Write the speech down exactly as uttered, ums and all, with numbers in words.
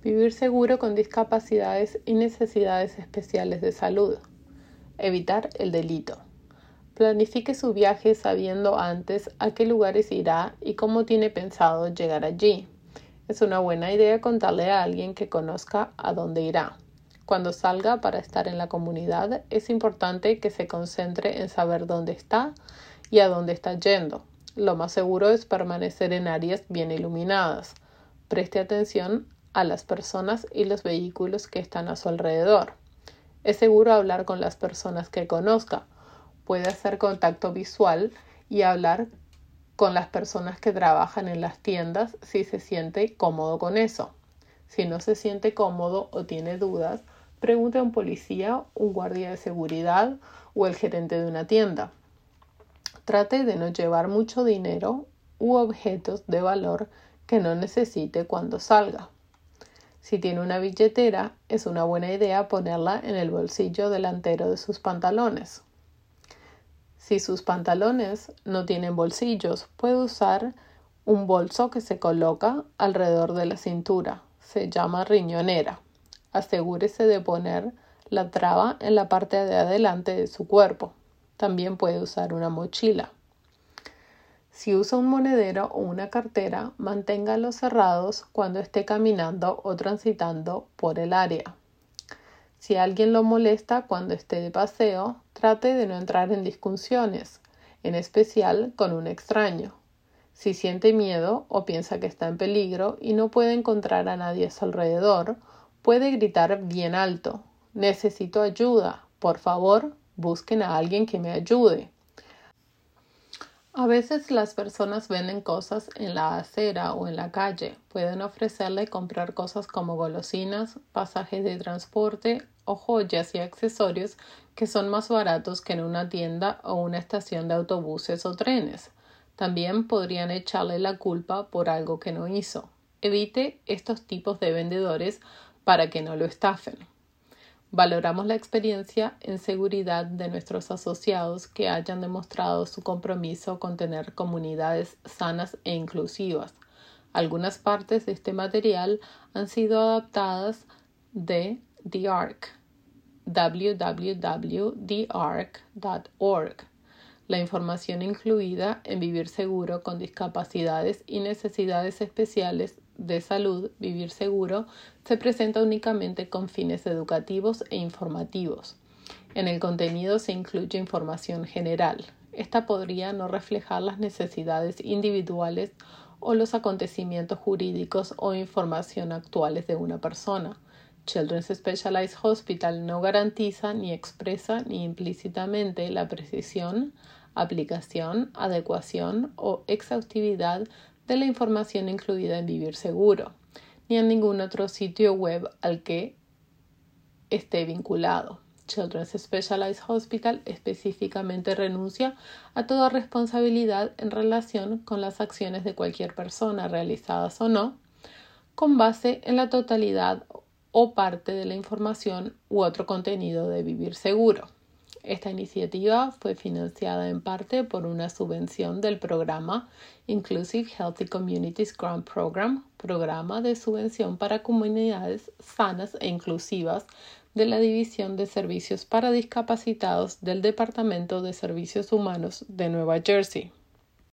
Vivir seguro con discapacidades y necesidades especiales de salud. Evitar el delito. Planifique su viaje sabiendo antes a qué lugares irá y cómo tiene pensado llegar allí. Es una buena idea contarle a alguien que conozca a dónde irá. Cuando salga para estar en la comunidad, es importante que se concentre en saber dónde está y a dónde está yendo. Lo más seguro es permanecer en áreas bien iluminadas. Preste atención a las personas y los vehículos que están a su alrededor. Es seguro hablar con las personas que conozca. Puede hacer contacto visual y hablar con las personas que trabajan en las tiendas si se siente cómodo con eso. Si no se siente cómodo o tiene dudas, pregunte a un policía, un guardia de seguridad o el gerente de una tienda. Trate de no llevar mucho dinero u objetos de valor que no necesite cuando salga. Si tiene una billetera, es una buena idea ponerla en el bolsillo delantero de sus pantalones. Si sus pantalones no tienen bolsillos, puede usar un bolso que se coloca alrededor de la cintura. Se llama riñonera. Asegúrese de poner la traba en la parte de adelante de su cuerpo. También puede usar una mochila. Si usa un monedero o una cartera, manténgalos cerrados cuando esté caminando o transitando por el área. Si alguien lo molesta cuando esté de paseo, trate de no entrar en discusiones, en especial con un extraño. Si siente miedo o piensa que está en peligro y no puede encontrar a nadie a su alrededor, puede gritar bien alto: «Necesito ayuda. Por favor, busquen a alguien que me ayude». A veces las personas venden cosas en la acera o en la calle. Pueden ofrecerle comprar cosas como golosinas, pasajes de transporte o joyas y accesorios que son más baratos que en una tienda o una estación de autobuses o trenes. También podrían echarle la culpa por algo que no hizo. Evite estos tipos de vendedores para que no lo estafen. Valoramos la experiencia en seguridad de nuestros asociados que hayan demostrado su compromiso con tener comunidades sanas e inclusivas. Algunas partes de este material han sido adaptadas de The Ark, w w w punto the ark punto org. La información incluida en Vivir Seguro con discapacidades y necesidades especiales de salud, Vivir Seguro, se presenta únicamente con fines educativos e informativos. En el contenido se incluye información general. Esta podría no reflejar las necesidades individuales o los acontecimientos jurídicos o información actuales de una persona. Children's Specialized Hospital no garantiza ni expresa ni implícitamente la precisión, aplicación, adecuación o exhaustividad de la información incluida en Vivir Seguro, ni en ningún otro sitio web al que esté vinculado. Children's Specialized Hospital específicamente renuncia a toda responsabilidad en relación con las acciones de cualquier persona, realizadas o no, con base en la totalidad o parte de la información u otro contenido de Vivir Seguro. Esta iniciativa fue financiada en parte por una subvención del programa Inclusive Healthy Communities Grant Program, programa de subvención para comunidades sanas e inclusivas de la División de Servicios para Discapacitados del Departamento de Servicios Humanos de Nueva Jersey.